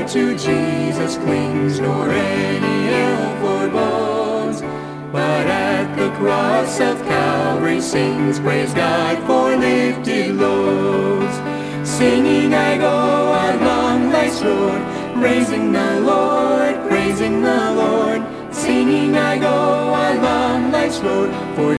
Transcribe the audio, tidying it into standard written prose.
to Jesus clings, nor any help for bones. But at the cross of Calvary sings, praise God for lifted loads. Singing I go along life's road, praising the Lord, praising the Lord. Singing I go along life's road, for